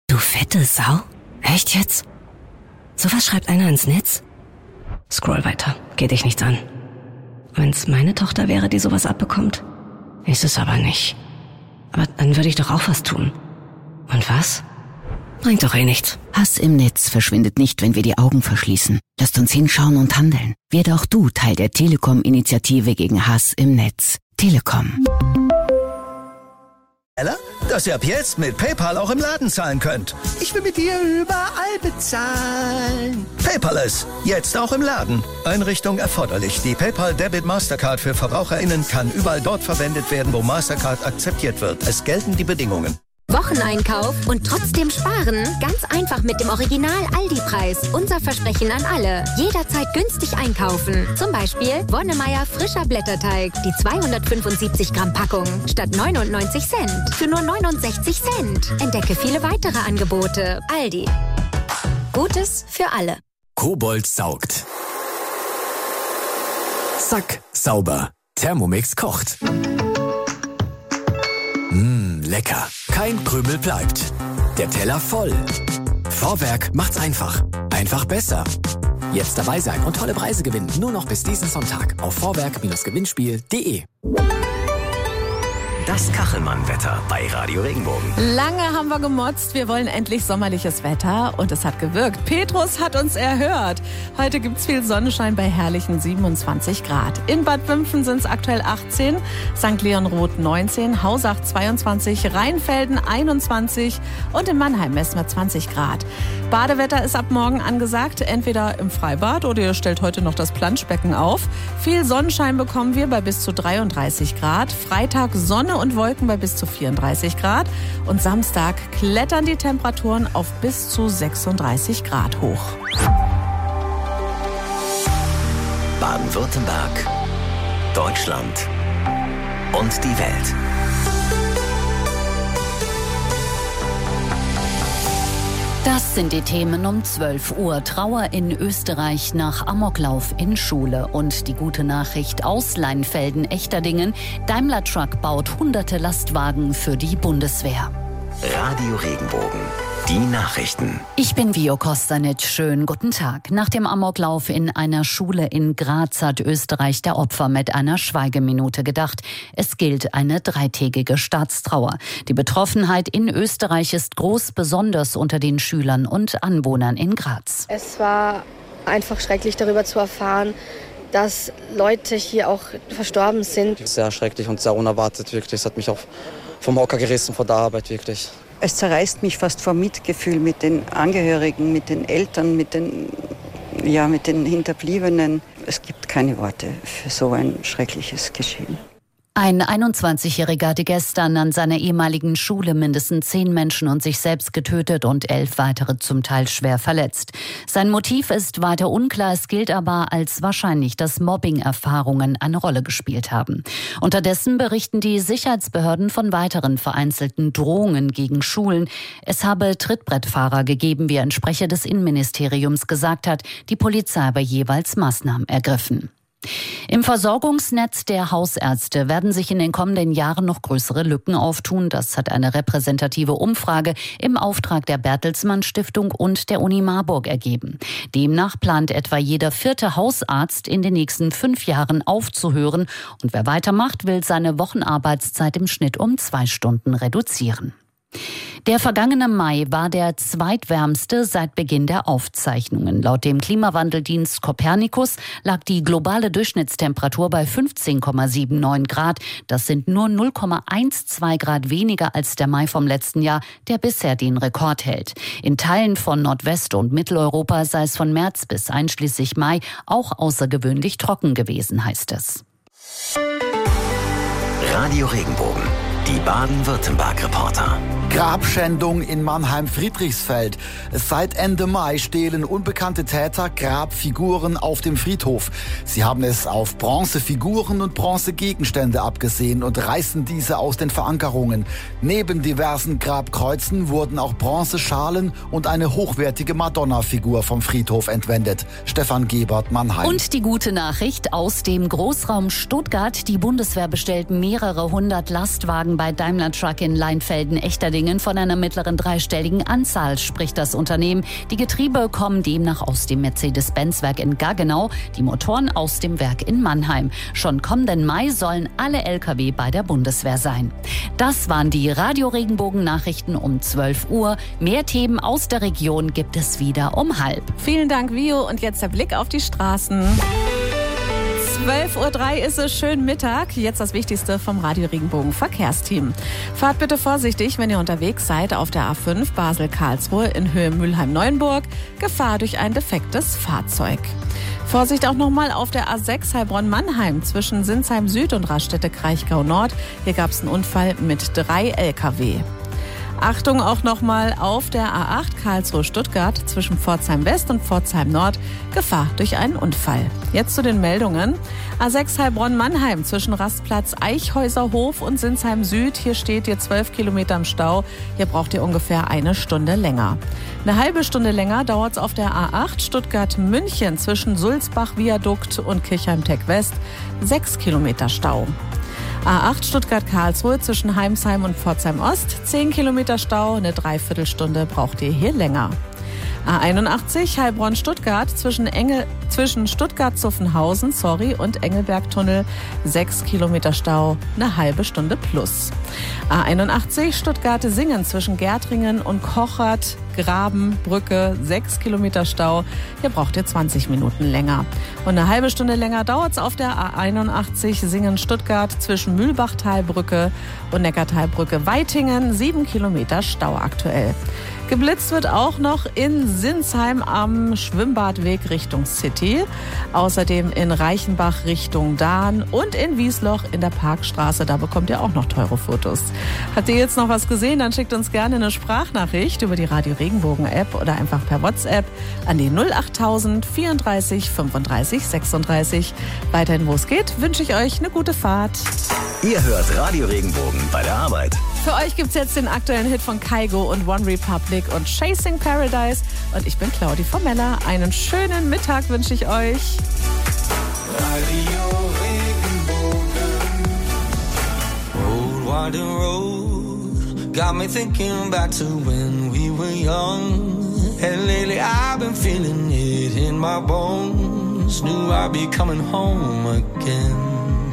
Du fette Sau? Echt jetzt? Sowas schreibt einer ins Netz? Scroll weiter, geht dich nichts an. Wenn's meine Tochter wäre, die sowas abbekommt? Ist es aber nicht. Aber dann würde ich doch auch was tun. Und was? Bringt doch eh nichts. Hass im Netz verschwindet nicht, wenn wir die Augen verschließen. Lasst uns hinschauen und handeln. Werde auch du Teil der Telekom-Initiative gegen Hass im Netz. Telekom. Dass ihr ab jetzt mit PayPal auch im Laden zahlen könnt. Ich will mit dir überall bezahlen. Paperless, jetzt auch im Laden. Einrichtung erforderlich. Die PayPal Debit Mastercard für VerbraucherInnen kann überall dort verwendet werden, wo Mastercard akzeptiert wird. Es gelten die Bedingungen. Wocheneinkauf und trotzdem sparen? Ganz einfach mit dem Original Aldi-Preis. Unser Versprechen an alle. Jederzeit günstig einkaufen. Zum Beispiel Wonnemeier frischer Blätterteig. Die 275 Gramm Packung statt 99 Cent. Für nur 69 Cent. Entdecke viele weitere Angebote. Aldi. Gutes für alle. Kobold saugt. Zack, sauber. Thermomix kocht. Lecker. Kein Krümel bleibt. Der Teller voll. Vorwerk macht's einfach. Einfach besser. Jetzt dabei sein und tolle Preise gewinnen. Nur noch bis diesen Sonntag auf vorwerk-gewinnspiel.de. Das Kachelmann-Wetter bei Radio Regenbogen. Lange haben wir gemotzt, wir wollen endlich sommerliches Wetter und es hat gewirkt. Petrus hat uns erhört. Heute gibt's viel Sonnenschein bei herrlichen 27 Grad. In Bad Wimpfen sind es aktuell 18, St. Leonroth 19, Hausach 22, Rheinfelden 21 und in Mannheim messen wir 20 Grad. Badewetter ist ab morgen angesagt, entweder im Freibad oder ihr stellt heute noch das Planschbecken auf. Viel Sonnenschein bekommen wir bei bis zu 33 Grad. Freitag Sonne und Wolken bei bis zu 34 Grad. Und Samstag klettern die Temperaturen auf bis zu 36 Grad hoch. Baden-Württemberg, Deutschland und die Welt. Das sind die Themen um 12 Uhr. Trauer in Österreich nach Amoklauf in Schule. Und die gute Nachricht aus Leinfelden-Echterdingen. Daimler Truck baut hunderte Lastwagen für die Bundeswehr. Radio Regenbogen. Die Nachrichten. Ich bin Vio Kostanic. Schönen guten Tag. Nach dem Amoklauf in einer Schule in Graz hat Österreich der Opfer mit einer Schweigeminute gedacht. Es gilt eine 3-tägige Staatstrauer. Die Betroffenheit in Österreich ist groß, besonders unter den Schülern und Anwohnern in Graz. Es war einfach schrecklich, darüber zu erfahren, dass Leute hier auch verstorben sind. Sehr schrecklich und sehr unerwartet, wirklich. Es hat mich auch vom Hocker gerissen vor der Arbeit, wirklich. Es zerreißt mich fast vor Mitgefühl mit den Angehörigen, mit den Eltern, mit den Hinterbliebenen. Es gibt keine Worte für so ein schreckliches Geschehen. Ein 21-Jähriger hatte gestern an seiner ehemaligen Schule mindestens 10 Menschen und sich selbst getötet und 11 weitere zum Teil schwer verletzt. Sein Motiv ist weiter unklar, es gilt aber als wahrscheinlich, dass Mobbing-Erfahrungen eine Rolle gespielt haben. Unterdessen berichten die Sicherheitsbehörden von weiteren vereinzelten Drohungen gegen Schulen. Es habe Trittbrettfahrer gegeben, wie ein Sprecher des Innenministeriums gesagt hat, die Polizei aber jeweils Maßnahmen ergriffen. Im Versorgungsnetz der Hausärzte werden sich in den kommenden Jahren noch größere Lücken auftun. Das hat eine repräsentative Umfrage im Auftrag der Bertelsmann Stiftung und der Uni Marburg ergeben. Demnach plant etwa jeder 4. Hausarzt in den nächsten 5 Jahren aufzuhören. Und wer weitermacht, will seine Wochenarbeitszeit im Schnitt um 2 Stunden reduzieren. Der vergangene Mai war der zweitwärmste seit Beginn der Aufzeichnungen. Laut dem Klimawandeldienst Copernicus lag die globale Durchschnittstemperatur bei 15,79 Grad. Das sind nur 0,12 Grad weniger als der Mai vom letzten Jahr, der bisher den Rekord hält. In Teilen von Nordwest- und Mitteleuropa sei es von März bis einschließlich Mai auch außergewöhnlich trocken gewesen, heißt es. Radio Regenbogen. Die Baden-Württemberg-Reporter. Grabschändung in Mannheim-Friedrichsfeld. Seit Ende Mai stehlen unbekannte Täter Grabfiguren auf dem Friedhof. Sie haben es auf Bronzefiguren und Bronzegegenstände abgesehen und reißen diese aus den Verankerungen. Neben diversen Grabkreuzen wurden auch Bronzeschalen und eine hochwertige Madonna-Figur vom Friedhof entwendet. Stefan Gebert, Mannheim. Und die gute Nachricht aus dem Großraum Stuttgart. Die Bundeswehr bestellt mehrere hundert Lastwagen bei Daimler Truck in Leinfelden-Echterdingen. Neuerungen von einer mittleren dreistelligen Anzahl, spricht das Unternehmen. Die Getriebe kommen demnach aus dem Mercedes-Benz-Werk in Gaggenau, die Motoren aus dem Werk in Mannheim. Schon kommenden Mai sollen alle Lkw bei der Bundeswehr sein. Das waren die Radio-Regenbogen-Nachrichten um 12 Uhr. Mehr Themen aus der Region gibt es wieder um 12:30. Vielen Dank, Vio. Und jetzt der Blick auf die Straßen. 12:03 Uhr ist es, schön Mittag. Jetzt das Wichtigste vom Radio Regenbogen Verkehrsteam. Fahrt bitte vorsichtig, wenn ihr unterwegs seid auf der A5 Basel-Karlsruhe in Höhe Mülheim-Neuenburg. Gefahr durch ein defektes Fahrzeug. Vorsicht auch nochmal auf der A6 Heilbronn-Mannheim zwischen Sinsheim Süd und Raststätte-Kraichgau Nord. Hier gab es einen Unfall mit 3 Lkw. Achtung auch nochmal auf der A8 Karlsruhe-Stuttgart zwischen Pforzheim West und Pforzheim Nord. Gefahr durch einen Unfall. Jetzt zu den Meldungen. A6 Heilbronn-Mannheim zwischen Rastplatz Eichhäuserhof und Sinsheim Süd. Hier steht ihr 12 Kilometer im Stau. Hier braucht ihr ungefähr eine Stunde länger. Eine halbe Stunde länger dauert es auf der A8 Stuttgart-München zwischen Sulzbach-Viadukt und Kirchheim-Tech West. 6 Kilometer Stau. A8 Stuttgart-Karlsruhe zwischen Heimsheim und Pforzheim-Ost, 10 Kilometer Stau, eine Dreiviertelstunde braucht ihr hier länger. A81 Heilbronn-Stuttgart zwischen Stuttgart-Zuffenhausen und Engelberg-Tunnel, 6 Kilometer Stau, eine halbe Stunde plus. A81 Stuttgart-Singen zwischen Gärtringen und Kochert, Graben, Brücke, 6 Kilometer Stau. Hier braucht ihr 20 Minuten länger. Und eine halbe Stunde länger dauert es auf der A81 Singen-Stuttgart zwischen Mühlbachtalbrücke und Neckartalbrücke-Weitingen, 7 Kilometer Stau aktuell. Geblitzt wird auch noch in Sinsheim am Schwimmbadweg Richtung City. Außerdem in Reichenbach Richtung Dahn und in Wiesloch in der Parkstraße. Da bekommt ihr auch noch teure Fotos. Habt ihr jetzt noch was gesehen? Dann schickt uns gerne eine Sprachnachricht über die Radio Regenbogen App oder einfach per WhatsApp an die 08000 34 35 36. Weiterhin, wo es geht, wünsche ich euch eine gute Fahrt. Ihr hört Radio Regenbogen bei der Arbeit. Für euch gibt's jetzt den aktuellen Hit von Kygo und One Republic und Chasing Paradise. Und ich bin Claudi Formella. Einen schönen Mittag wünsche ich euch. Radio Regenbogen. Old winding road got me thinking back to when we were young. And lately I've been feeling it in my bones. Knew I'd be coming home again.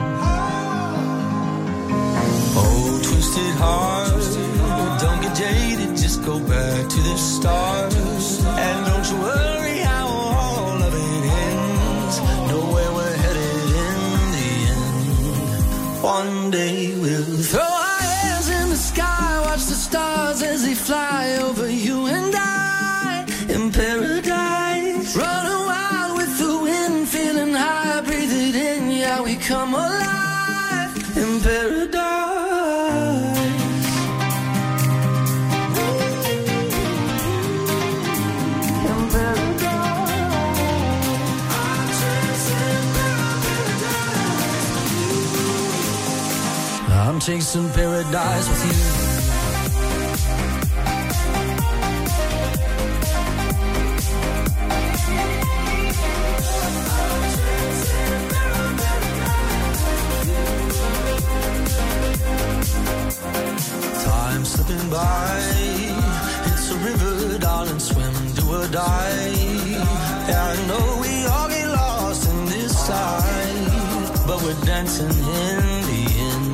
Oh, twisted heart, don't get jaded, just go back to the start. And don't you worry how all of it ends. Know where we're headed in the end. One day we'll throw our hands in the sky, watch the stars as they fly over you and I. In paradise, running wild with the wind, feeling high, breathe it in, yeah, we come alive. In paradise. I'm chasing paradise with you. Time slipping by, it's a river, darling, swim, do or die. Yeah, I know we all get lost in this life, but we're dancing in the end.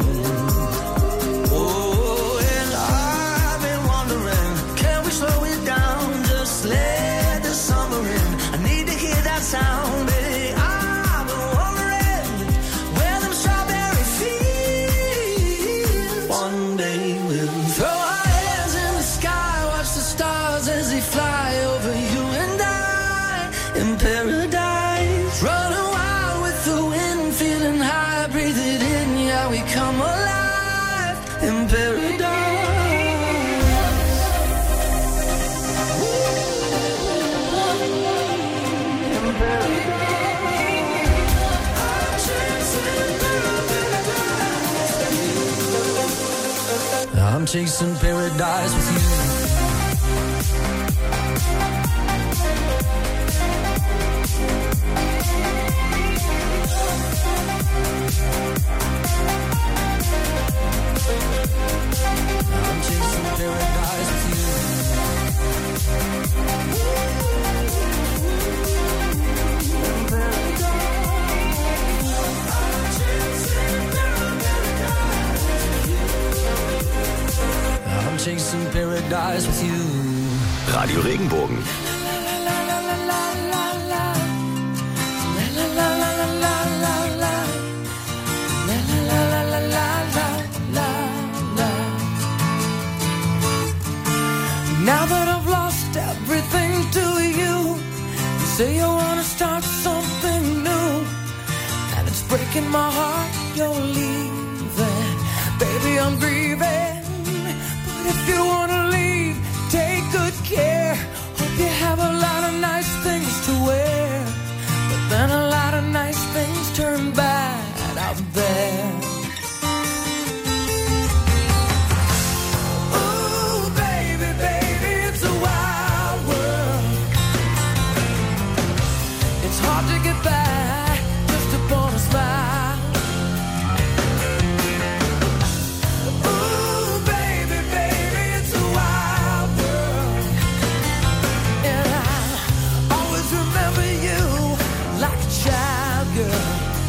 Oh, and I've been wondering, can we slow it down, just let the summer in. I need to hear that sound, baby. I've been wondering where them strawberry fields. One day we'll throw our hands in the sky, watch the stars as they fly over you and I. In paradise, running wild with the wind, feeling high, breathe it in, yeah, we come alive. In paradise. In paradise. I'm chasing paradise with you. I'm chasing paradise. stars with you. Radio Regenbogen. Now that I've lost everything to you, you say you wanna start something new, and it's breaking my heart you're leaving. Baby, I'm grieving, but if you wanna leave, take good care. Hope you have a lot of nice things to wear, but then a lot of nice things turn bad out there. Hard to get by just upon a smile. Ooh, baby, baby, it's a wild world. And I always remember you like a child girl.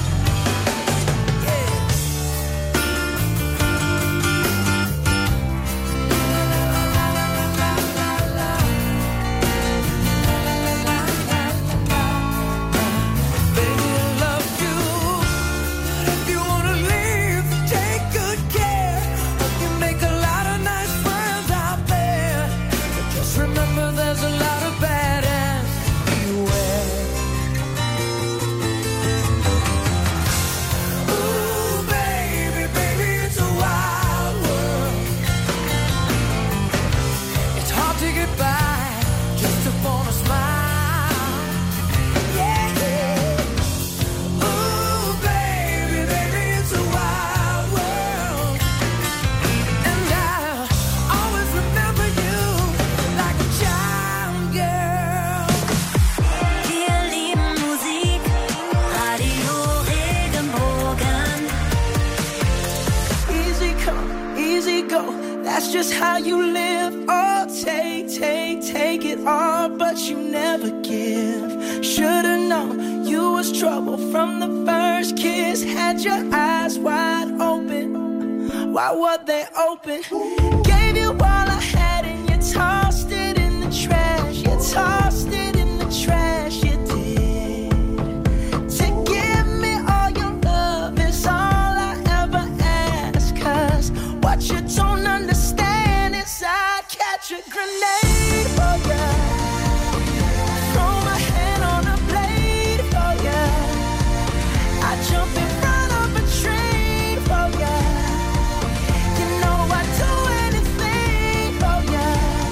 That's just how you live. Oh, take it all, but you never give. Should've known you was trouble from the first kiss. Had your eyes wide open. Why were they open? Gave you all I had and you tossed it in the trash. You tossed it in the trash, you did. To give me all your love is all I ever ask. Cause what you don't understand is I'd catch a grenade for ya. Throw my hand on a blade for ya. I'd jump in front of a train for ya. You know I'd do anything for ya.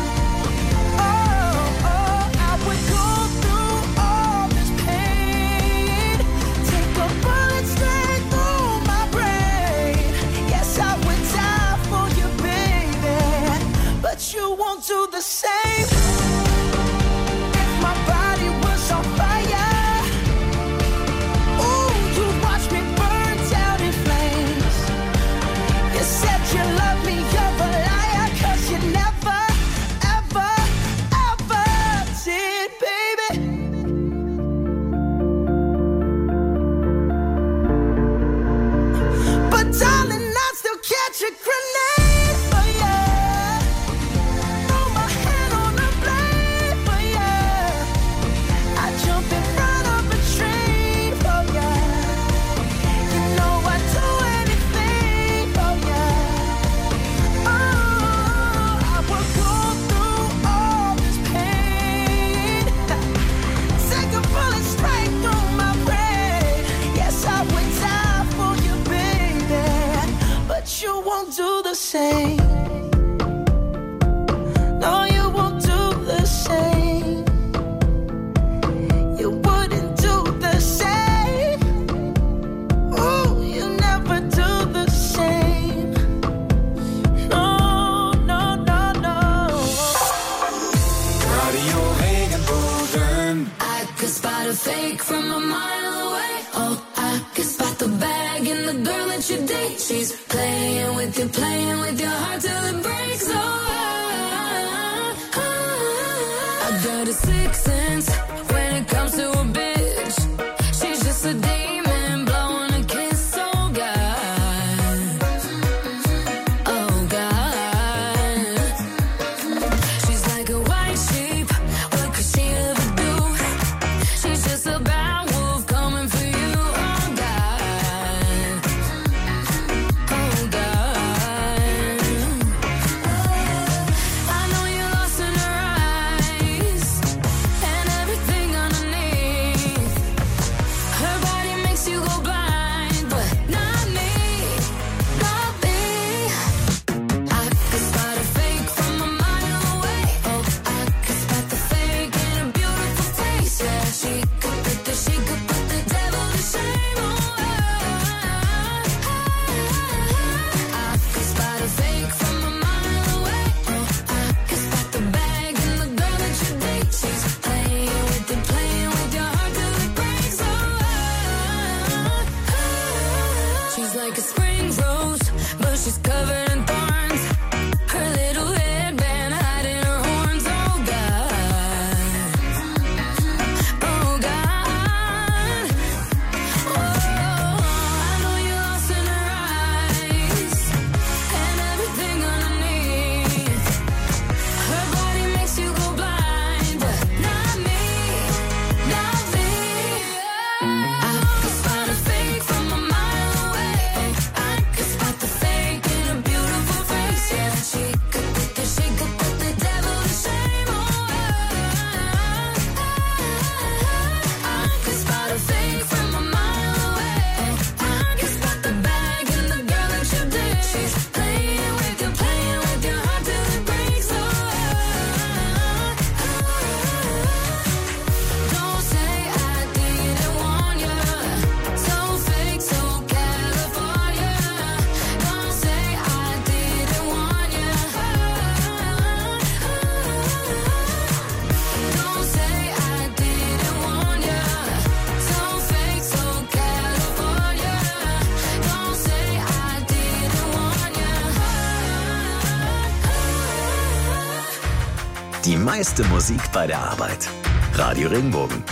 Oh, I would go through all this pain. Take a bullet straight through my brain. Yes, I would die for you, baby, but you won't do the same. If my body was on fire, ooh, you watch me burn down in flames. You said you love me, you're a liar, cause you never, ever, ever did, baby. But darling, I'd still catch a grenade for ya. Throw my hand on a blade for ya. I'd jump in front of a train for ya. You know I'd do anything for ya. Oh, I would go through all this pain. Take a bullet straight through my brain. Yes, I would die for you, baby, but you won't do the same. No, you won't do the same. You wouldn't do the same. Ooh, you never do the same. No, no, no, no. Radio Regenbogen. I could spot a fake from a mile away. Oh, I could spot the bag in the girl that you date. She's playing with your heart till it breaks. Oh, I got a sixth sense when it comes to a bitch. She's just a demon blowing a kiss. Oh God, oh God. meiste Musik bei der Arbeit. Radio Regenbogen.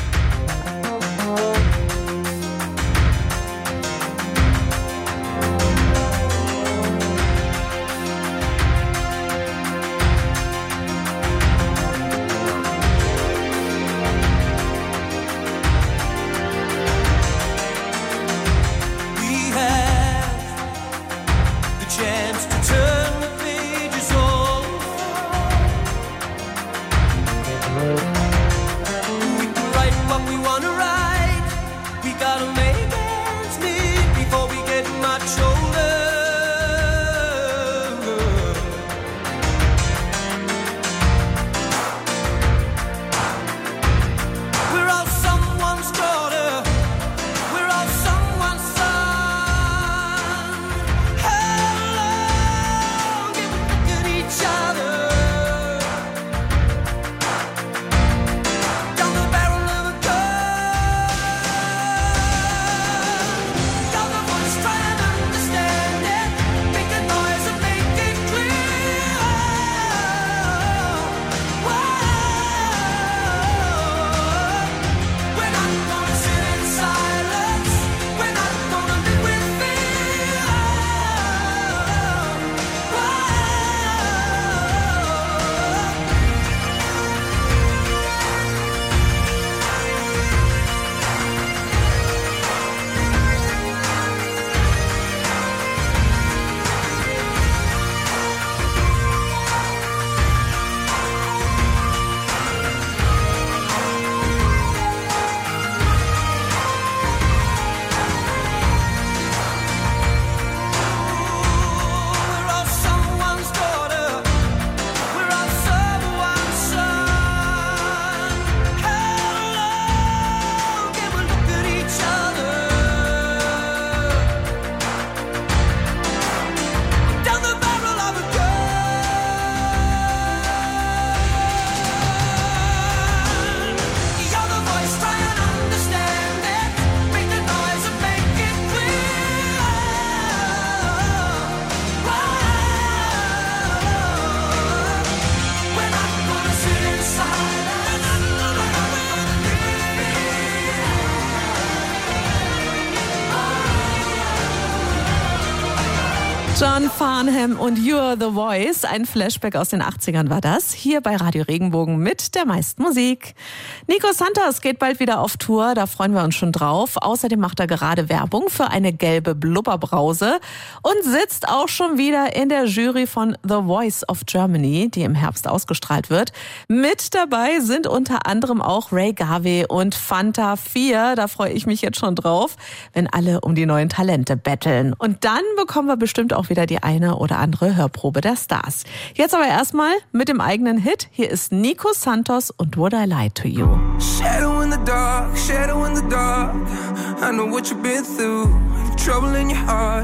John Farnham und You're the Voice. Ein Flashback aus den 80ern war das. Hier bei Radio Regenbogen mit der meisten Musik. Nico Santos geht bald wieder auf Tour. Da freuen wir uns schon drauf. Außerdem macht er gerade Werbung für eine gelbe Blubberbrause und sitzt auch schon wieder in der Jury von The Voice of Germany, die im Herbst ausgestrahlt wird. Mit dabei sind unter anderem auch Ray Garvey und Fanta 4. Da freue ich mich jetzt schon drauf, wenn alle um die neuen Talente betteln. Und dann bekommen wir bestimmt auch wieder die eine oder andere Hörprobe der Stars. Jetzt aber erstmal mit dem eigenen Hit. Hier ist Nico Santos und Would I Lie to You. Shadow in the dark, shadow in the dark. I know what you've been through. Trouble in your heart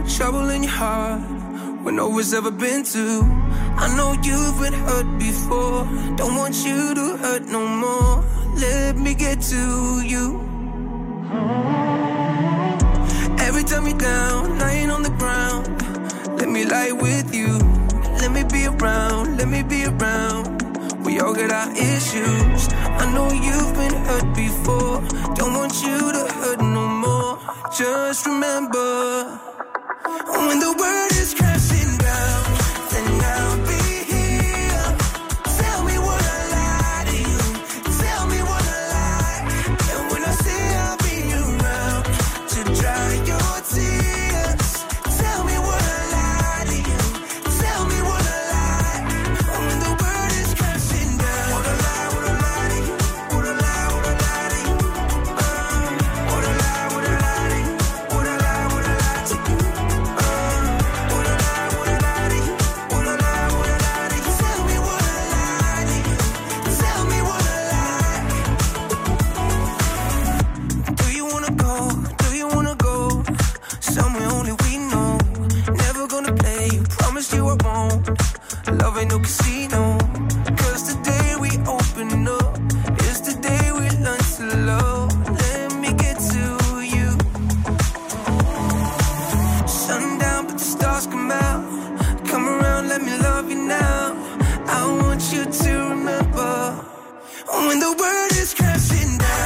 when no one's ever been to. I know you've been hurt before. Don't want you to hurt no more. Let me get to you. Every time you're down, lying on the ground, let me lie with you. Let me be around, let me be around. We all got our issues. I know you've been hurt before. Don't want you to hurt no more. Just remember, when the world is crashing down, then I'll be here. Tell me what I lie to you. Tell me what I lie. And when I say I'll be around to dry your tears, tell me what I lie to you. Tell me what I lie. When the world is crashing down, what I lie to you. What I lie to you. What I lie to you. What I lie to you. What I lie to you. world is crashing down.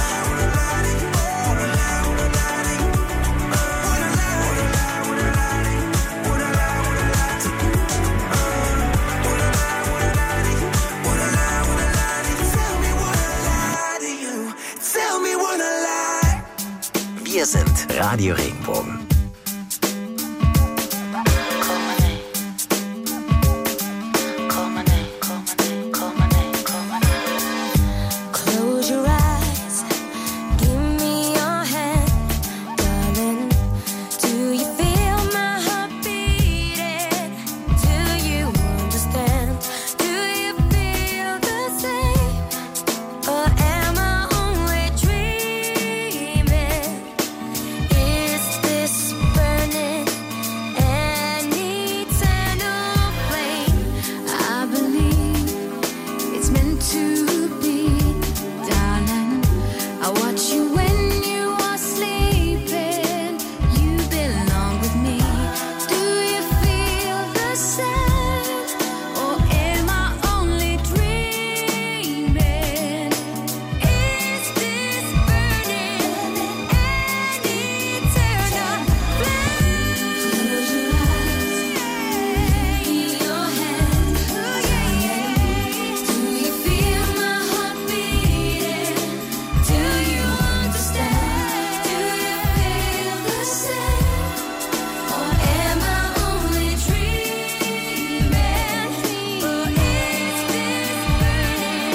Wir sind Radio Regenbogen. Close your eyes, give me your hand, darling. Do you feel my heart beating? Do you understand? Do you feel the same? Or am I only dreaming? Is this burning an eternal flame? I believe it's meant to be, darling. I watch you when you are sleeping. You belong with me. Do you feel the same? Or am I only dreaming? Is this burning an eternal flame? Close your eyes, in your hand. Do you feel my heart beating? Do you understand? Do you feel the same? Or am I only dreaming? Or is this burning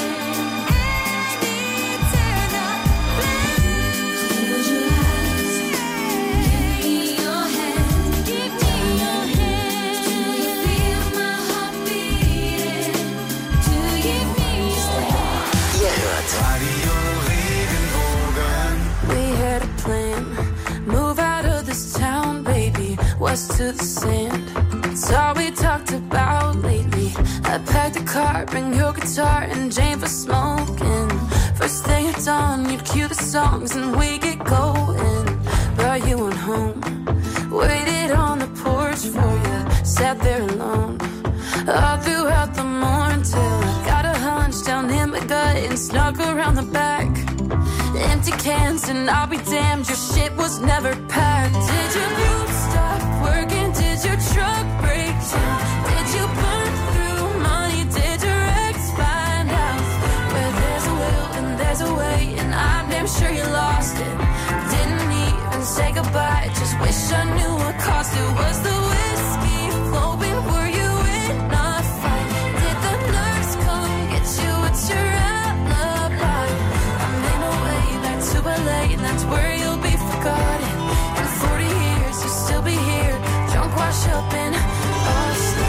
an eternal flame? Close your eyes, give me your hand. Give me your hand. Do you feel my heart beating? Do you understand? Ihr hört Radio Regenbogen. We had a plan, move out of this town, baby, west to the sand. It's all we talked about lately. I packed a car, bring your guitar and Jane for smoking. First thing at dawn, you'd cue the songs and we get going. Brought you on home, waited on the porch for you, sat there alone. All throughout the morning till I got a hunch down in my gut and snuck around the back. Empty cans and I'll be damned, your shit was never packed. Did your group stop working? Did your truck break down? Did you burn through money? Did your ex find out? Where there's a will and there's a way, and I'm damn sure you lost it. Didn't even say goodbye, just wish I knew what caused it. Was the whiskey flowing? Were you in a fight? Did the nurse come get you? What's your alibi? I'm in a way back to LA, and that's where you'll be forgotten. In 40 years, you'll still be here, drunk, wash up in Austin.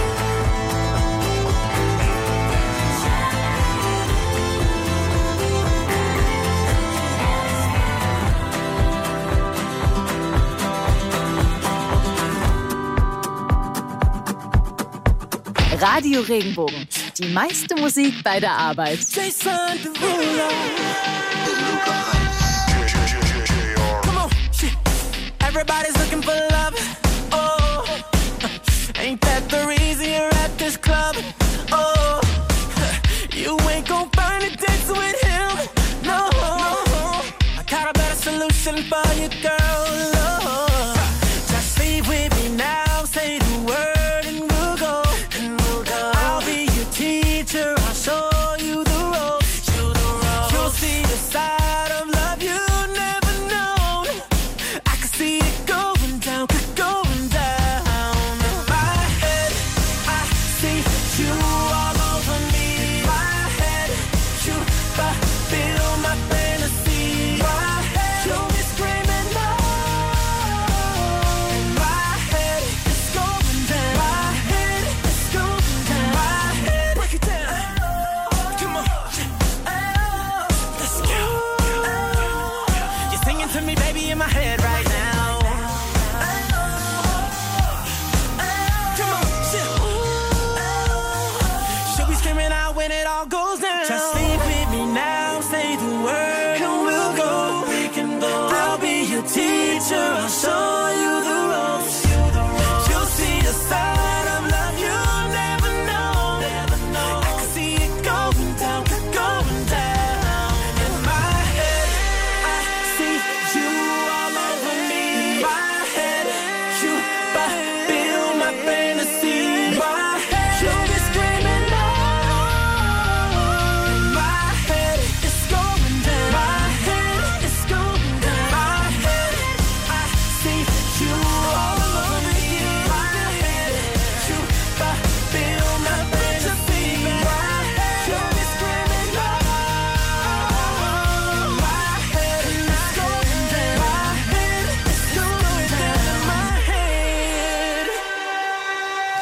Radio Regenbogen. Die meiste Musik bei der Arbeit. Jason Derulo. Come on, shit. Everybody's looking for love. Oh, ain't that the reason you're at this club? Oh, you ain't gon' find a dance with him. No, I got a better solution for you, girl. Oh, just leave with me now. Say the word and we'll go. I'll be your teacher. I'll show you the ropes. You'll see a side of love you've never known. I can see it going down, going down. In my head, I see you all over me. My head, you fulfill my fantasy. My head, you'll be screaming my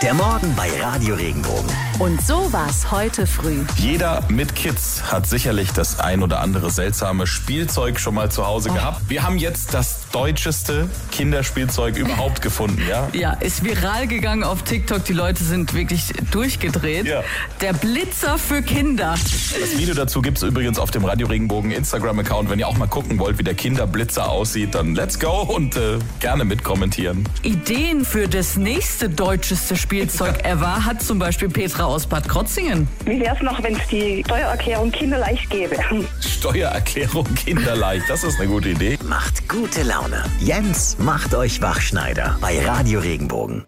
Der Morgen bei Radio Regenbogen. Und so war's heute früh. Jeder mit Kids hat sicherlich das ein oder andere seltsame Spielzeug schon mal zu Hause gehabt. Wir haben jetzt das deutscheste Kinderspielzeug überhaupt gefunden, ja? Ja, ist viral gegangen auf TikTok. Die Leute sind wirklich durchgedreht. Ja. Der Blitzer für Kinder. Das Video dazu gibt's übrigens auf dem Radio Regenbogen Instagram-Account. Wenn ihr auch mal gucken wollt, wie der Kinderblitzer aussieht, dann let's go und gerne mitkommentieren. Ideen für das nächste deutscheste Spielzeug ever hat zum Beispiel Petra aus Bad Krotzingen. Wie wär's noch, wenn es die Steuererklärung kinderleicht gäbe? Steuererklärung kinderleicht, das ist eine gute Idee. Macht gute Laune. Jens macht euch Wachschneider bei Radio Regenbogen.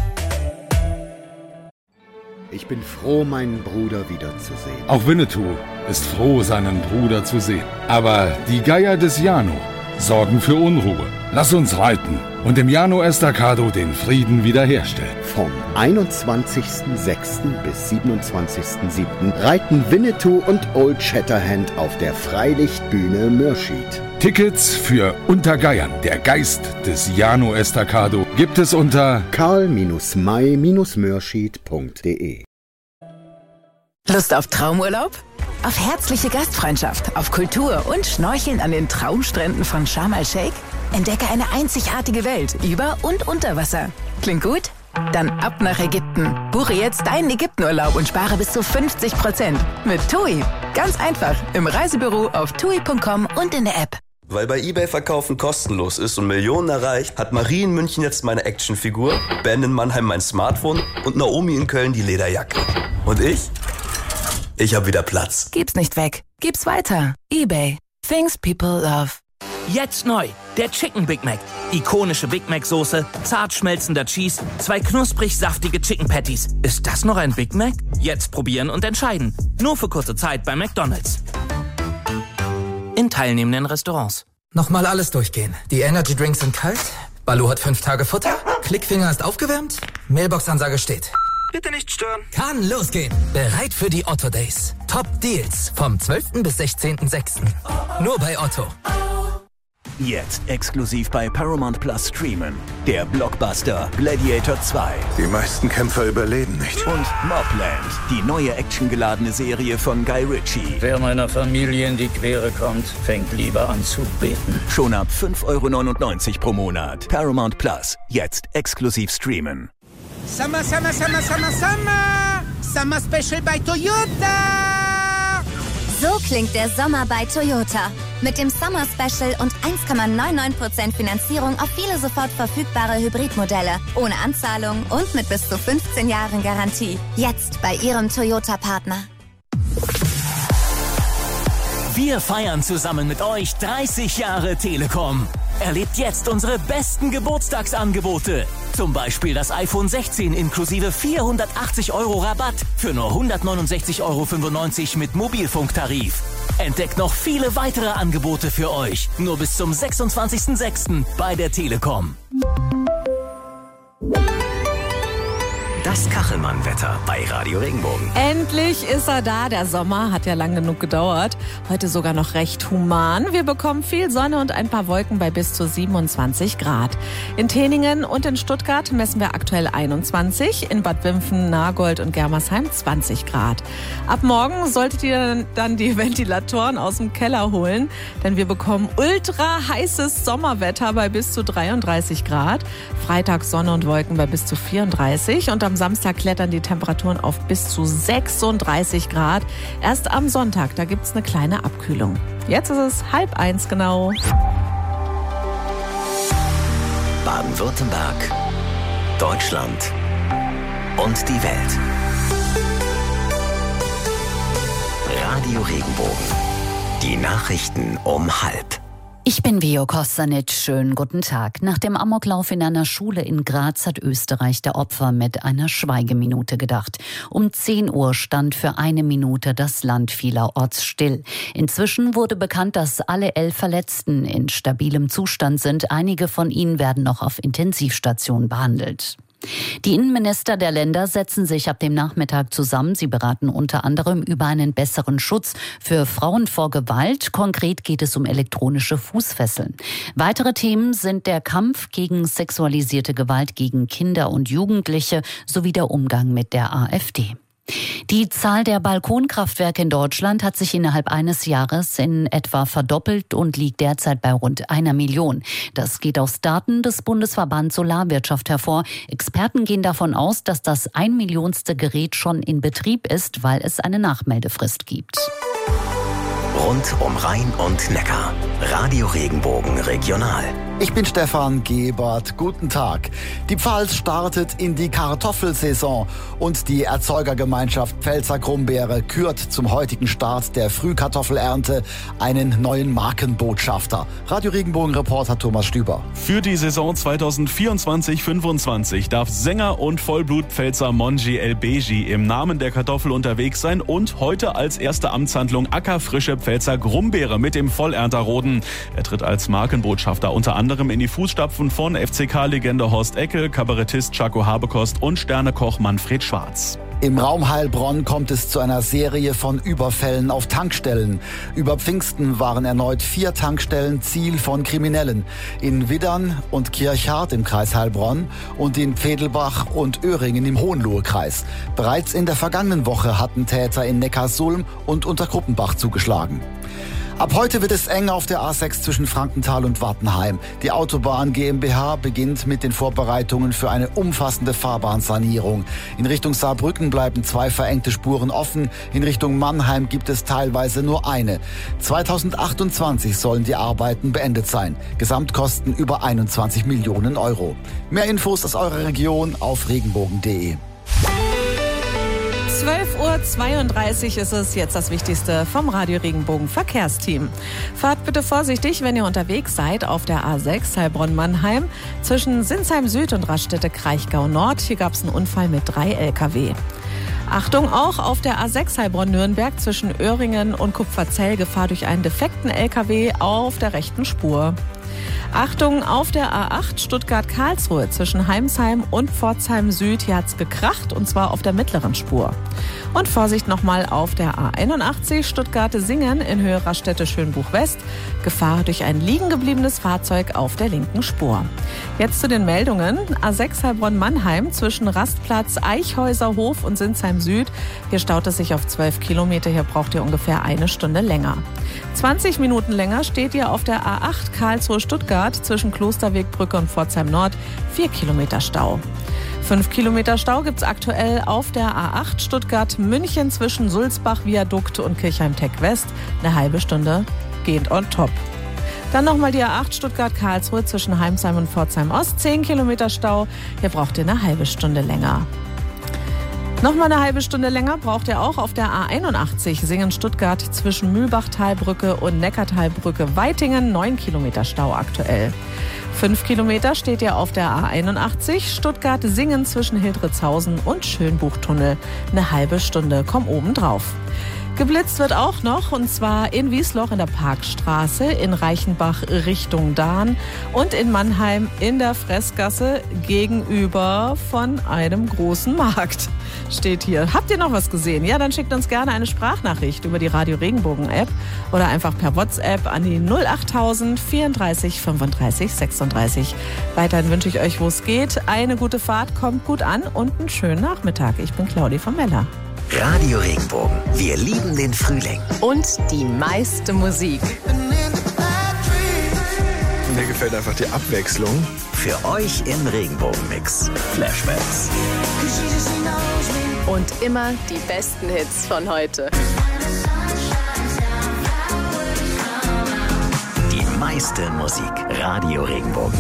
Ich bin froh, meinen Bruder wiederzusehen. Auch Winnetou ist froh, seinen Bruder zu sehen. Aber die Geier des Jano sorgen für Unruhe. Lass uns reiten und im Jano Estacado den Frieden wiederherstellen. Vom 21.06. bis 27.07. reiten Winnetou und Old Shatterhand auf der Freilichtbühne Mürschid. Tickets für Untergeiern, der Geist des Jano Estacado, gibt es unter karl-may-mürschid.de. Lust auf Traumurlaub? Auf herzliche Gastfreundschaft, auf Kultur und Schnorcheln an den Traumstränden von Sharm el-Sheikh? Entdecke eine einzigartige Welt über und unter Wasser. Klingt gut? Dann ab nach Ägypten. Buche jetzt deinen Ägyptenurlaub und spare bis zu 50% mit TUI. Ganz einfach im Reisebüro auf tui.com und in der App. Weil bei eBay Verkaufen kostenlos ist und Millionen erreicht, hat Marie in München jetzt meine Actionfigur, Ben in Mannheim mein Smartphone und Naomi in Köln die Lederjacke. Und ich? Ich hab wieder Platz. Gib's nicht weg. Gib's weiter. eBay. Things people love. Jetzt neu, der Chicken Big Mac. Ikonische Big Mac Soße, zart schmelzender Cheese, 2 knusprig saftige Chicken Patties. Ist das noch ein Big Mac? Jetzt probieren und entscheiden. Nur für kurze Zeit bei McDonald's. In teilnehmenden Restaurants. Nochmal alles durchgehen. Die Energy Drinks sind kalt, Baloo hat 5 Tage Futter, Klickfinger ist aufgewärmt, Mailbox-Ansage steht. Bitte nicht stören. Kann losgehen. Bereit für die Otto Days. Top Deals vom 12. bis 16.06. Nur bei Otto. Jetzt exklusiv bei Paramount Plus streamen. Der Blockbuster Gladiator 2. Die meisten Kämpfer überleben nicht. Und Mobland, die neue actiongeladene Serie von Guy Ritchie. Wer meiner Familie in die Quere kommt, fängt lieber an zu beten. Schon ab 5,99 € pro Monat. Paramount Plus, jetzt exklusiv streamen. Summer, Summer, Summer, Summer, Summer! Summer Special bei Toyota! So klingt der Sommer bei Toyota. Mit dem Summer Special und 1,99% Finanzierung auf viele sofort verfügbare Hybridmodelle. Ohne Anzahlung und mit bis zu 15 Jahren Garantie. Jetzt bei Ihrem Toyota-Partner. Wir feiern zusammen mit euch 30 Jahre Telekom. Erlebt jetzt unsere besten Geburtstagsangebote. Zum Beispiel das iPhone 16 inklusive 480 € Rabatt für nur 169,95 € mit Mobilfunktarif. Entdeckt noch viele weitere Angebote für euch. Nur bis zum 26.06. bei der Telekom. Das Kachelmann-Wetter bei Radio Regenbogen. Endlich ist er da. Der Sommer hat ja lang genug gedauert. Heute sogar noch recht human. Wir bekommen viel Sonne und ein paar Wolken bei bis zu 27 Grad. In Teningen und in Stuttgart messen wir aktuell 21. In Bad Wimpfen, Nagold und Germersheim 20 Grad. Ab morgen solltet ihr dann die Ventilatoren aus dem Keller holen, denn wir bekommen ultra heißes Sommerwetter bei bis zu 33 Grad. Freitag Sonne und Wolken bei bis zu 34 und am Samstag klettern die Temperaturen auf bis zu 36 Grad. Erst am Sonntag, da gibt's eine kleine Abkühlung. Jetzt ist es 12:30 genau. Baden-Württemberg, Deutschland und die Welt. Radio Regenbogen. Die Nachrichten um 12:30. Ich bin Vio Kostanic. Schönen guten Tag. Nach dem Amoklauf in einer Schule in Graz hat Österreich der Opfer mit einer Schweigeminute gedacht. Um 10 Uhr stand für 1 Minute das Land vielerorts still. Inzwischen wurde bekannt, dass alle 11 Verletzten in stabilem Zustand sind. Einige von ihnen werden noch auf Intensivstationen behandelt. Die Innenminister der Länder setzen sich ab dem Nachmittag zusammen. Sie beraten unter anderem über einen besseren Schutz für Frauen vor Gewalt. Konkret geht es um elektronische Fußfesseln. Weitere Themen sind der Kampf gegen sexualisierte Gewalt gegen Kinder und Jugendliche sowie der Umgang mit der AfD. Die Zahl der Balkonkraftwerke in Deutschland hat sich innerhalb eines Jahres in etwa verdoppelt und liegt derzeit bei rund 1 Million. Das geht aus Daten des Bundesverbands Solarwirtschaft hervor. Experten gehen davon aus, dass das 1 Millionste Gerät schon in Betrieb ist, weil es eine Nachmeldefrist gibt. Rund um Rhein und Neckar. Radio Regenbogen Regional. Ich bin Stefan Gebert. Guten Tag. Die Pfalz startet in die Kartoffelsaison und die Erzeugergemeinschaft Pfälzer Grumbeere kürt zum heutigen Start der Frühkartoffelernte einen neuen Markenbotschafter. Radio Regenbogen-Reporter Thomas Stüber. Für die Saison 2024-25 darf Sänger und Vollblutpfälzer Monji El-Beji im Namen der Kartoffel unterwegs sein und heute als erste Amtshandlung ackerfrische Pfälzer Grumbeere mit dem Vollernter roden. Er tritt als Markenbotschafter unter anderem in die Fußstapfen von FCK-Legende Horst Eckel, Kabarettist Chaco Habekost und Sternekoch Manfred Schwarz. Im Raum Heilbronn kommt es zu einer Serie von Überfällen auf Tankstellen. Über Pfingsten waren erneut 4 Tankstellen Ziel von Kriminellen. In Widdern und Kirchhardt im Kreis Heilbronn und in Pfedelbach und Öhringen im Hohenlohe-Kreis. Bereits in der vergangenen Woche hatten Täter in Neckarsulm und Unterkruppenbach zugeschlagen. Ab heute wird es eng auf der A6 zwischen Frankenthal und Wattenheim. Die Autobahn GmbH beginnt mit den Vorbereitungen für eine umfassende Fahrbahnsanierung. In Richtung Saarbrücken bleiben 2 verengte Spuren offen. In Richtung Mannheim gibt es teilweise nur eine. 2028 sollen die Arbeiten beendet sein. Gesamtkosten über 21 Millionen Euro. Mehr Infos aus eurer Region auf regenbogen.de. 12:32 Uhr ist es, jetzt das Wichtigste vom Radio Regenbogen Verkehrsteam. Fahrt bitte vorsichtig, wenn ihr unterwegs seid auf der A6 Heilbronn-Mannheim zwischen Sinsheim Süd und Raststätte-Kraichgau Nord. Hier gab es einen Unfall mit 3 LKW. Achtung auch auf der A6 Heilbronn-Nürnberg zwischen Öhringen und Kupferzell, Gefahr durch einen defekten LKW auf der rechten Spur. Achtung auf der A8 Stuttgart-Karlsruhe zwischen Heimsheim und Pforzheim Süd. Hier hat's gekracht und zwar auf der mittleren Spur. Und Vorsicht nochmal auf der A81 Stuttgart-Singen in Höhe Raststätte Schönbuch-West. Gefahr durch ein liegen gebliebenes Fahrzeug auf der linken Spur. Jetzt zu den Meldungen. A6 Heilbronn-Mannheim zwischen Rastplatz Eichhäuserhof und Sinsheim Süd. Hier staut es sich auf 12 Kilometer. Hier braucht ihr ungefähr 1 Stunde länger. 20 Minuten länger steht ihr auf der A8 Karlsruhe-Stuttgart zwischen Klosterwegbrücke und Pforzheim Nord. 4 Kilometer Stau. 5 Kilometer Stau gibt's aktuell auf der A8 Stuttgart-München zwischen Sulzbach-Viadukt und Kirchheim-Tech West. 1 halbe Stunde geht on top. Dann nochmal die A8 Stuttgart-Karlsruhe zwischen Heimsheim und Pforzheim Ost. 10 Kilometer Stau. Hier braucht ihr 1 halbe Stunde länger. Nochmal 1 halbe Stunde länger braucht ihr auch auf der A81 Singen-Stuttgart zwischen Mühlbachtalbrücke und Neckartalbrücke-Weitingen. 9 Kilometer Stau aktuell. 5 Kilometer steht ihr auf der A81 Stuttgart-Singen zwischen Hildritzhausen und Schönbuchtunnel. 1 halbe Stunde, komm oben drauf. Geblitzt wird auch noch, und zwar in Wiesloch in der Parkstraße, in Reichenbach Richtung Dahn und in Mannheim in der Fressgasse gegenüber von einem großen Markt. Steht hier. Habt ihr noch was gesehen? Ja, dann schickt uns gerne eine Sprachnachricht über die Radio Regenbogen App oder einfach per WhatsApp an die 08000 34 35 36. Weiterhin wünsche ich euch, wo es geht, eine gute Fahrt, kommt gut an und einen schönen Nachmittag. Ich bin Claudi von Meller. Radio Regenbogen. Wir lieben den Frühling. Und die meiste Musik. Mir gefällt einfach die Abwechslung. Für euch im Regenbogen-Mix. Flashbacks. Und immer die besten Hits von heute. Die meiste Musik. Radio Regenbogen.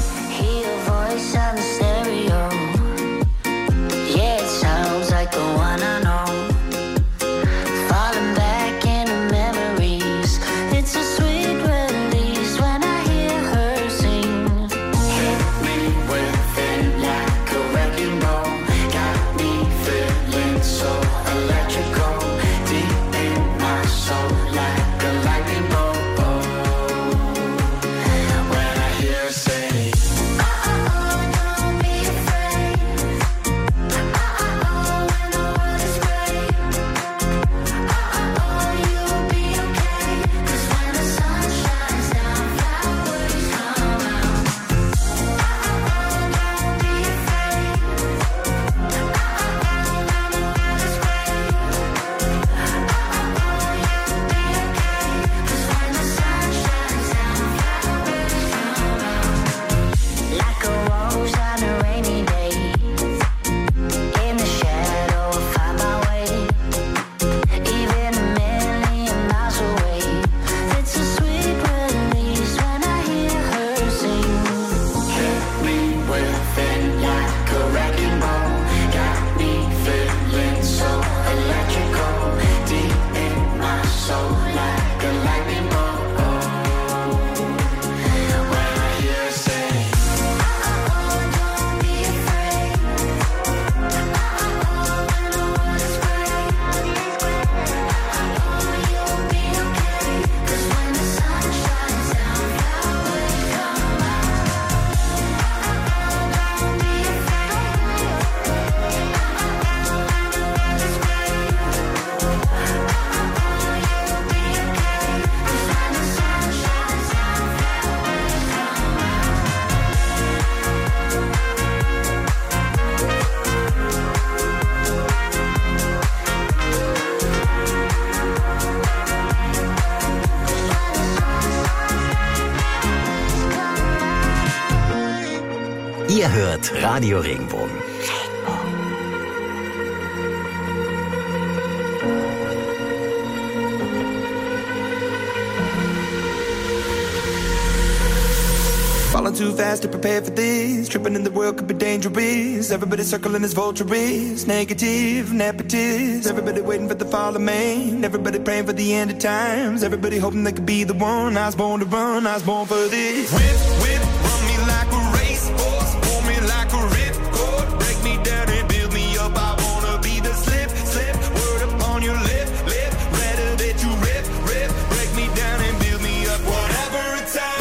Ihr hört Radio Regenbogen. Falling too fast to prepare for this. Tripping in the world could be dangerous. Everybody circling as vultures. Negative, nepotist. Everybody waiting for the fall of man. Everybody praying for the end of times. Everybody hoping they could be the one. I was born to run, I was born for this. Whip, whip, run me like a racehorse. Pull me like a ripcord. Break me down and build me up. I wanna be the slip, slip. Word upon your lip, lip. Rather that you rip, rip. Break me down and build me up. Whatever it takes.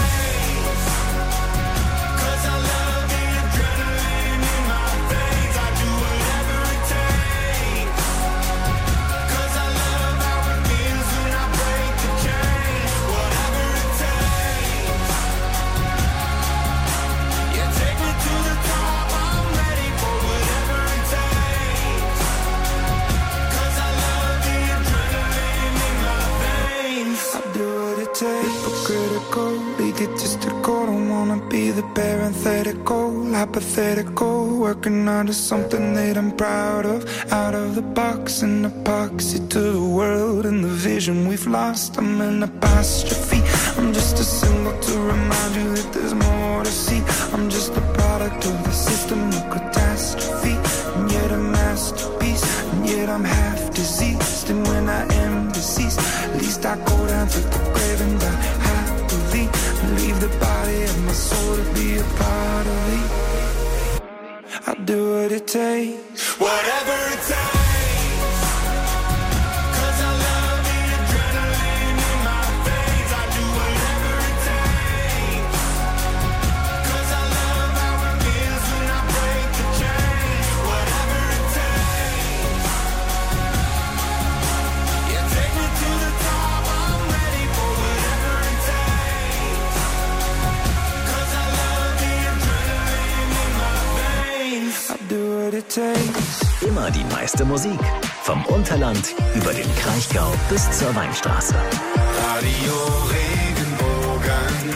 Hypocritical, egotistical, don't wanna be the parenthetical, hypothetical, working under something that I'm proud of, out of the box, an epoxy to the world and the vision we've lost. I'm an apostrophe, I'm just a symbol to remind you that there's more to see. I'm just a product of the system of catastrophe, and yet a masterpiece, and yet I'm half diseased. And when I am deceased, at least I go down to the grave and die happily, and leave the body of my soul to be a part of me. I'll do what it takes, whatever it takes. Immer die meiste Musik. Vom Unterland über den Kraichgau bis zur Weinstraße. Radio Regenbogen.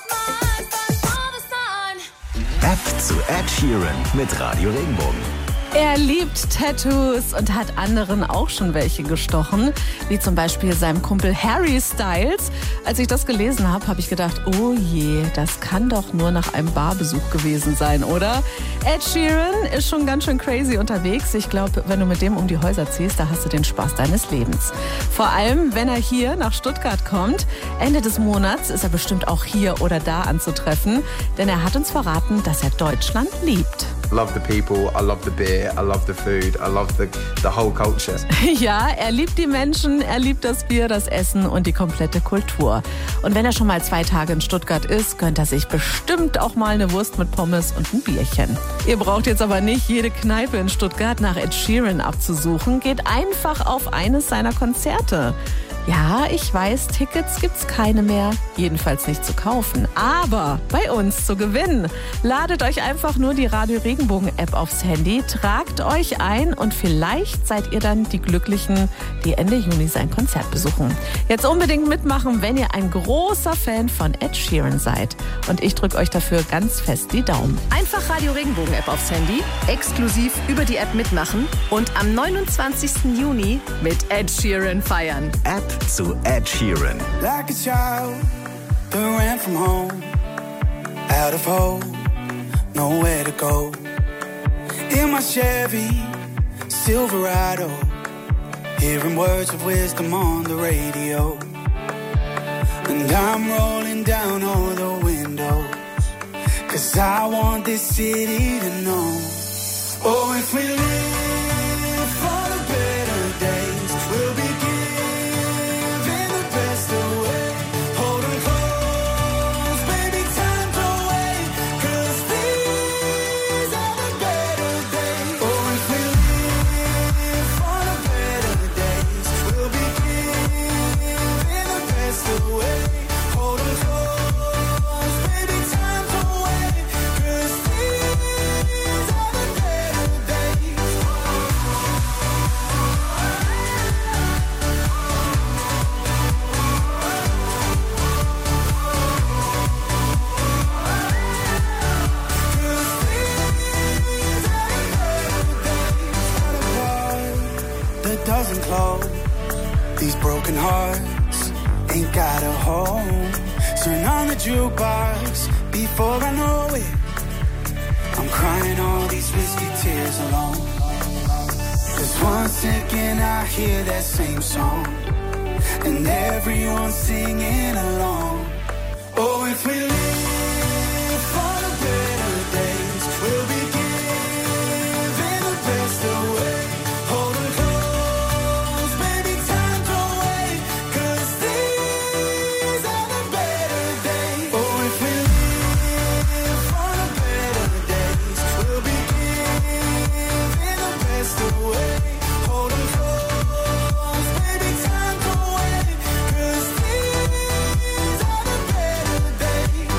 Zu Ed Sheeran mit Radio Regenbogen. Er liebt Tattoos und hat anderen auch schon welche gestochen, wie zum Beispiel seinem Kumpel Harry Styles. Als ich das gelesen habe, habe ich gedacht, oh je, das kann doch nur nach einem Barbesuch gewesen sein, oder? Ed Sheeran ist schon ganz schön crazy unterwegs. Ich glaube, wenn du mit dem um die Häuser ziehst, da hast du den Spaß deines Lebens. Vor allem, wenn er hier nach Stuttgart kommt. Ende des Monats ist er bestimmt auch hier oder da anzutreffen, denn er hat uns verraten, dass er Deutschland liebt. I love the people, I love the beer, I love the food, I love the whole culture. Ja, er liebt die Menschen, er liebt das Bier, das Essen und die komplette Kultur. Und wenn er schon mal 2 Tage in Stuttgart ist, gönnt er sich bestimmt auch mal eine Wurst mit Pommes und ein Bierchen. Ihr braucht jetzt aber nicht jede Kneipe in Stuttgart nach Ed Sheeran abzusuchen. Geht einfach auf eines seiner Konzerte. Ja, ich weiß, Tickets gibt's keine mehr, jedenfalls nicht zu kaufen. Aber bei uns zu gewinnen. Ladet euch einfach nur die Radio Regenbogen-App aufs Handy, tragt euch ein und vielleicht seid ihr dann die Glücklichen, die Ende Juni sein Konzert besuchen. Jetzt unbedingt mitmachen, wenn ihr ein großer Fan von Ed Sheeran seid. Und ich drücke euch dafür ganz fest die Daumen. Einfach Radio Regenbogen-App aufs Handy, exklusiv über die App mitmachen und am 29. Juni mit Ed Sheeran feiern. App zu Ed Sheeran. Like a child that ran from home, out of hope, nowhere to go. In my Chevy Silverado, hearing words of wisdom on the radio. And I'm rolling down all the windows, 'cause I want this city to know. Oh, if we live for the better days, we'll be giving the best away. Hold 'em close, baby, time to wait, 'cause these are the better days. Oh, if we live for the better days, we'll be giving the best away. Hold 'em close, baby, time to wait, 'cause these are the better days. That doesn't close. These broken hearts ain't got a home. Turn on the jukebox before I know it. I'm crying all these whiskey tears alone. 'Cause one second I hear that same song, and everyone's singing along. Oh, if we live for the better days, we'll be giving the best away. Hold 'em close, baby, time to wait, 'cause these are the better days. Oh, if we live for the better days, we'll be giving the best away. Hold 'em close, baby, time to wait, 'cause these are the better days.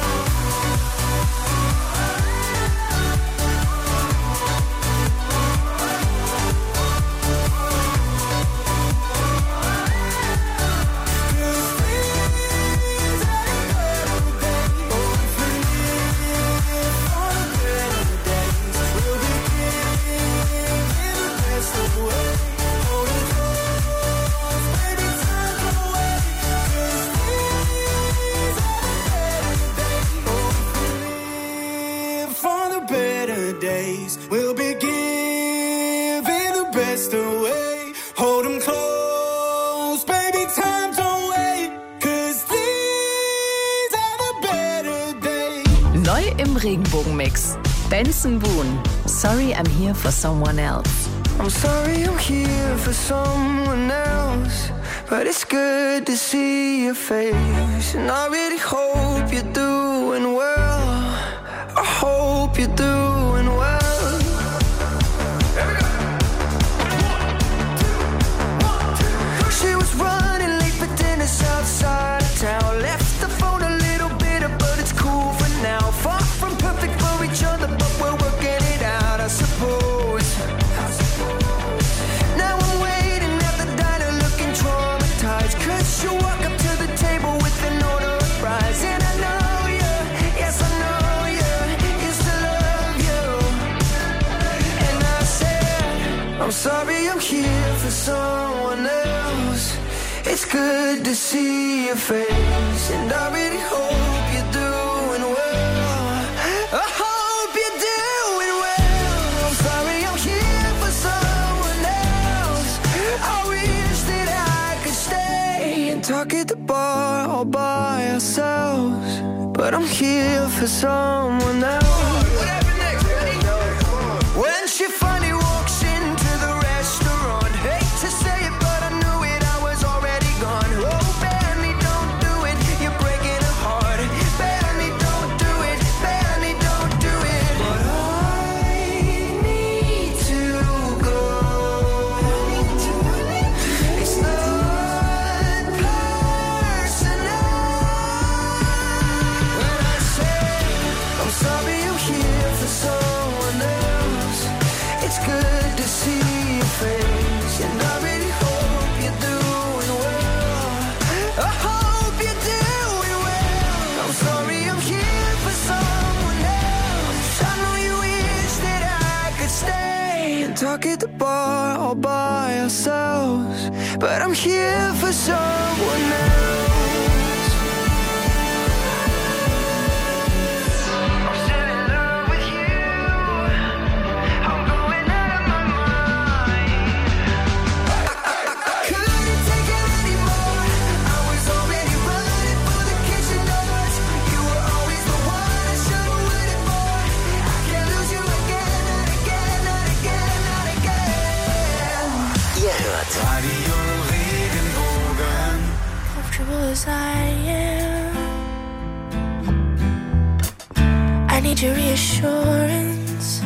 For the better days, we'll be giving the best away. Hold 'em close, baby, time to wait, 'cause these are the better days. Neu im Regenbogen-Mix. Benson Boone. Sorry, I'm here for someone else. I'm sorry I'm here for someone else, but it's good to see your face. And I really hope you're doing well. I hope you're doing well. She was running late for dinner outside of town. Left the phone a little bitter, but it's cool for now. Far from perfect for each other, but we're working it out, I suppose. Now I'm waiting at the diner looking traumatized, 'cause you walk up to the table with an order of fries. And I know you, yes I know you, used to love sorry I'm here for someone else. It's good to see your face, and I really hope you're doing well. I hope you're doing well. I'm sorry I'm here for someone else. I wish that I could stay and talk at the bar all by ourselves, but I'm here for someone else. When she finally walks into the restaurant, hate to say it, but I knew it, I was already gone. Oh, Benny, don't do it, you're breaking her heart. Benny, don't do it, Benny, don't do it. But I need to go. It's not personal. When I say I'm sorry I'm here for someone else, it's good to see your face, and I really hope you're doing well. I hope you're doing well. I'm sorry I'm here for someone else. I know you wish that I could stay and talk at the bar all by ourselves, but I'm here for someone else. I'm still in love with you. I'm going out of my mind. I couldn't take it anymore. I was already running for the kitchen doors. You were always the one I should have waited for. I can't lose you again, not again, not again, not again. Ihr hört Radio Regenbogen. Comfortable as I am, I need your reassurance.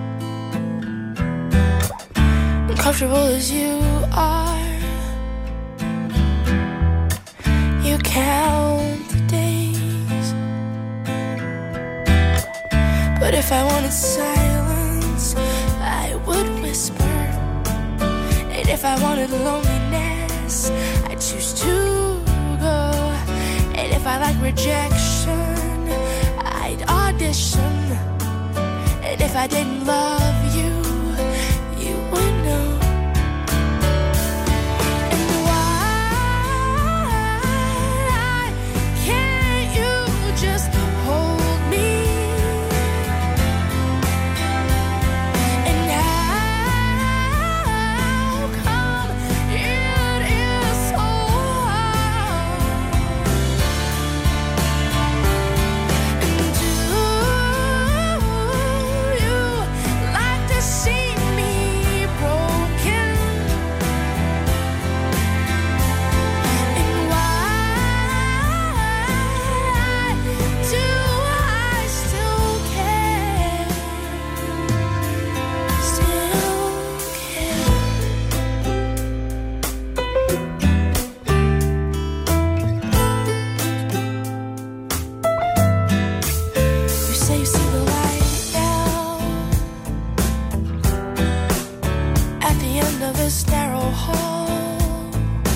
Comfortable as you are, you count the days. But if I wanted silence, I would whisper. And if I wanted loneliness, I'd choose to go. And if I like rejection, I'd audition. And if I didn't love you, you would know. And why can't you just hold me? And how come it is so hard? And do you like to see me broken? And why do I still care? Still care. You say you see the light now at the end of this narrow hall.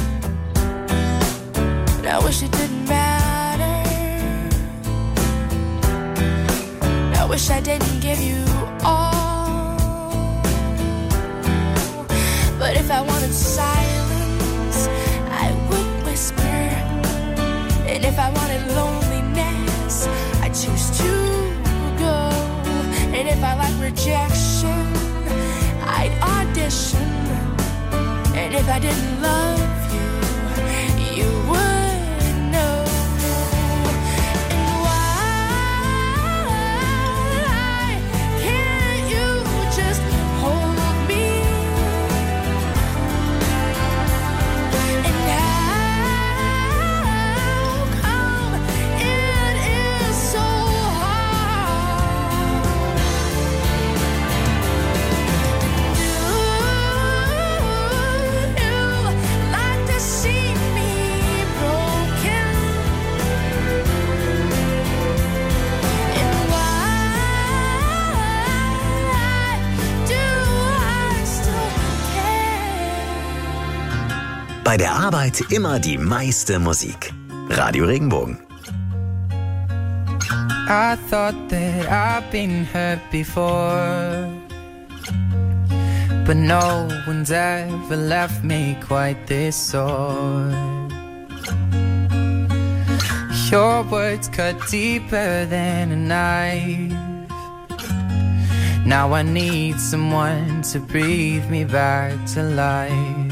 But I wish it didn't matter. I wish I didn't give you all. But if I wanted silence, I would whisper. And if I wanted loneliness, I choose to go. And if I like rejection, I'd audition. And if I didn't love you, you would know. And why can't you just hold me? And how come it is so hard? Do you like to see me broken? And why do I still care? bei der Arbeit immer die meiste Musik. Radio Regenbogen. I thought that I've been hurt before, but no one's ever left me quite this sore. Your words cut deeper than a knife. Now I need someone to breathe me back to life.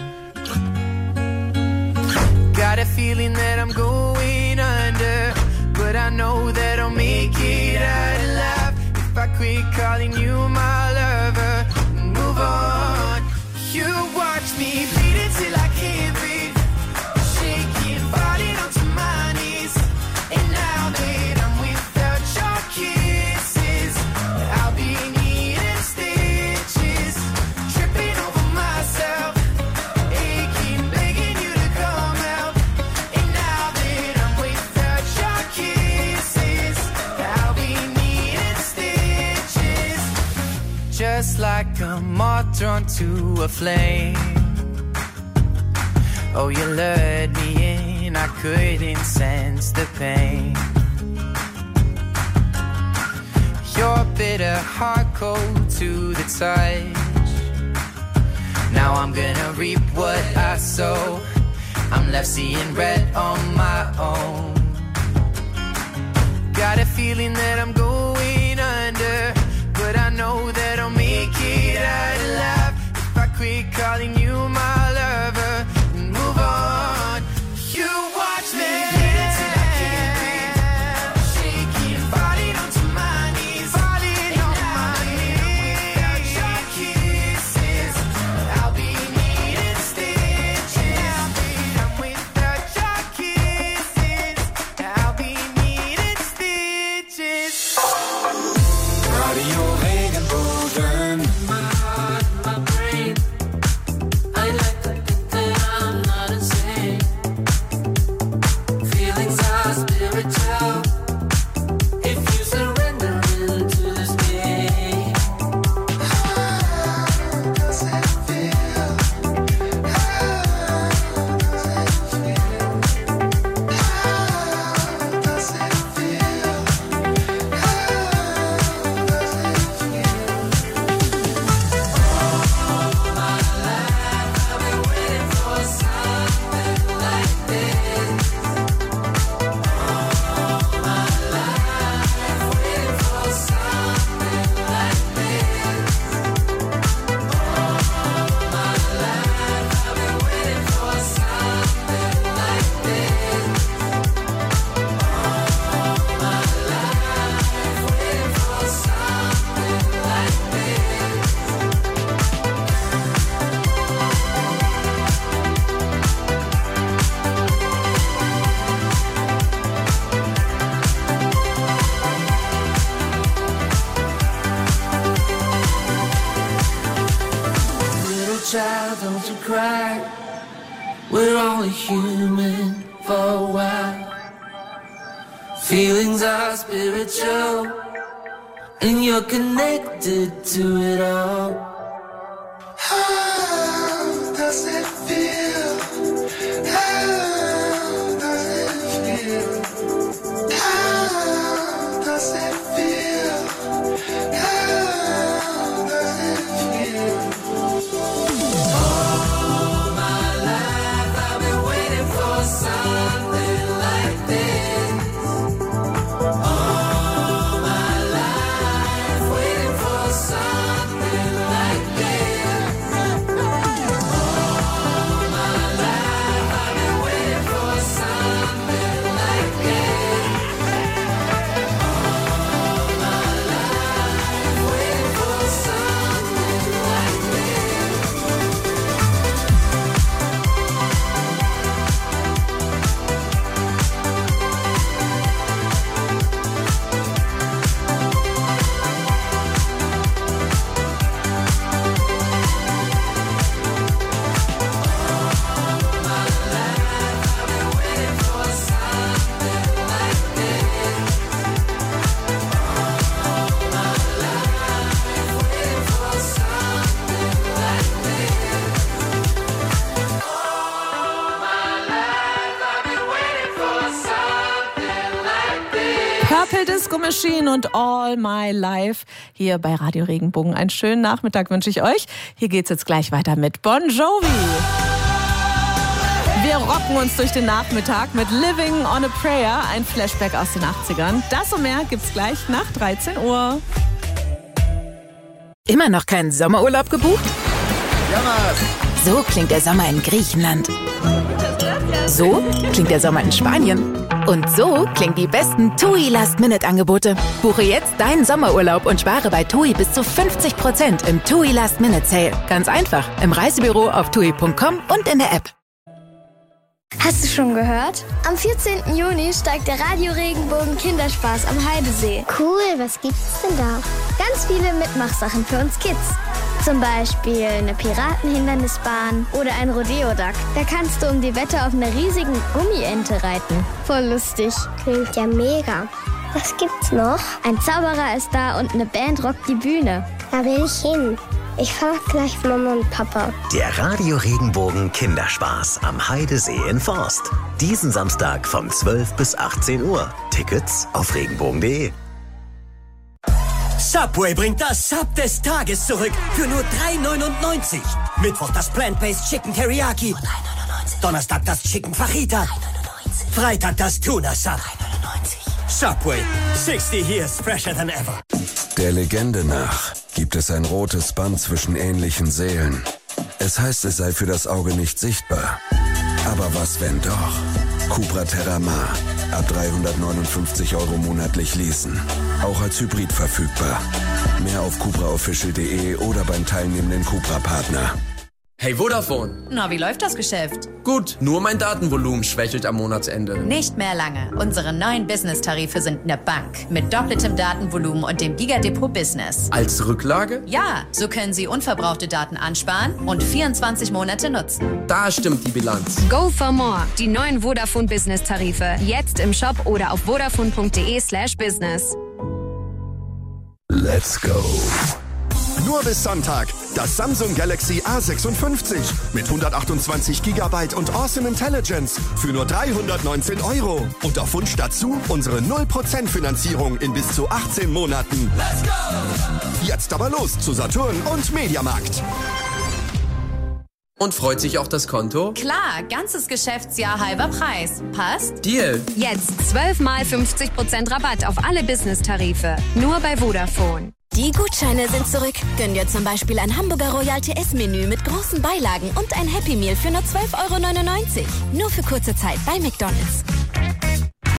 Got a feeling that I'm going under, but I know that I'll make it out alive if I quit calling you my lover and move on. You watch me bleed till I can't breathe, shaking, falling onto my knees. And now that I'm without your kisses, I'll be needing stitches, tripping over myself, aching, begging you to come out. And now that I'm without your kisses, I'll be needing stitches, just like a moth drawn to a flame. Oh, you lured me in, I couldn't sense the pain. Your bitter heart cold to the touch. Now I'm gonna reap what I sow. I'm left seeing red on my own. Got a feeling that I'm going under, but I know that I'll make it out alive if I quit calling you my lover and move on. You watch me till I can't breathe, shaking, falling onto my knees, falling on my knees. Without your kisses, I'll be needing stitches. And without your kisses, I'll be needing stitches. Radio Regenbogen. My brain, I like to think that I'm not insane. Feelings are spiritual if you surrender into this game. How does it feel? How does it feel? How does it feel? All my life I've been waiting for something like this. All my life waiting for something like this. All my life I've been waiting for something like this. All my life waiting for something like this. Little child, don't you cry. We're only human for a while. Feelings are spiritual, and you're connected to it all. How does it feel? How does it feel? How does it feel? How does it feel? All my life I've been waiting for something like this. All my life waiting for something like this. All my life I've been waiting for something like this. All my life Disco Machine und All My Life hier bei Radio Regenbogen. Einen schönen Nachmittag wünsche ich euch. Hier geht's jetzt gleich weiter mit Bon Jovi. Wir rocken uns durch den Nachmittag mit Living on a Prayer, ein Flashback aus den 80ern. Das und mehr gibt's gleich nach 13 Uhr. Immer noch keinen Sommerurlaub gebucht? Ja, Mann. So klingt der Sommer in Griechenland. So klingt der Sommer in Spanien. Und so klingen die besten TUI Last-Minute-Angebote. Buche jetzt deinen Sommerurlaub und spare bei TUI bis zu 50% im TUI Last-Minute-Sale. Ganz einfach, im Reisebüro auf TUI.com und in der App. Hast du schon gehört? Am 14. Juni steigt der Radio Regenbogen Kinderspaß am Heidesee. Cool, was gibt's denn da? Ganz viele Mitmachsachen für uns Kids. Zum Beispiel eine Piratenhindernisbahn oder ein Rodeo-Duck. Da kannst du um die Wette auf einer riesigen Gummiente reiten. Voll lustig. Klingt ja mega. Was gibt's noch? Ein Zauberer ist da und eine Band rockt die Bühne. Da will ich hin. Ich frage gleich Mama und Papa. Der Radio Regenbogen Kinderspaß am Heidesee in Forst. Diesen Samstag von 12 bis 18 Uhr. Tickets auf regenbogen.de. Subway bringt das Sub des Tages zurück für nur $3,99. Mittwoch das Plant-Based Chicken Teriyaki. $3,99. Donnerstag das Chicken Fajita. $3,99. Freitag das Tuna Sub. $3,99. Subway, 60 years fresher than ever. Der Legende nach gibt es ein rotes Band zwischen ähnlichen Seelen. Es heißt, es sei für das Auge nicht sichtbar. Aber was, wenn doch? Cupra Terramar. Ab 359 € monatlich leasen. Auch als Hybrid verfügbar. Mehr auf cupraofficial.de oder beim teilnehmenden Cupra-Partner. Hey Vodafone. Na, wie läuft das Geschäft? Gut, nur mein Datenvolumen schwächelt am Monatsende. Nicht mehr lange. Unsere neuen Business-Tarife sind eine Bank. Mit doppeltem Datenvolumen und dem Gigadepot Business. Als Rücklage? Ja, so können Sie unverbrauchte Daten ansparen und 24 Monate nutzen. Da stimmt die Bilanz. Go for more. Die neuen Vodafone Business-Tarife. Jetzt im Shop oder auf vodafone.de/business. Let's go. Nur bis Sonntag. Das Samsung Galaxy A56 mit 128 GB und Awesome Intelligence für nur 319 €. Und auf Wunsch dazu unsere 0% Finanzierung in bis zu 18 Monaten. Let's go! Jetzt aber los zu Saturn und Mediamarkt. Und freut sich auch das Konto? Klar, ganzes Geschäftsjahr halber Preis. Passt? Deal. Jetzt 12 mal 50% Rabatt auf alle Business-Tarife. Nur bei Vodafone. Die Gutscheine sind zurück. Gönn dir zum Beispiel ein Hamburger Royal TS-Menü mit großen Beilagen und ein Happy Meal für nur 12,99 €. Nur für kurze Zeit bei McDonald's.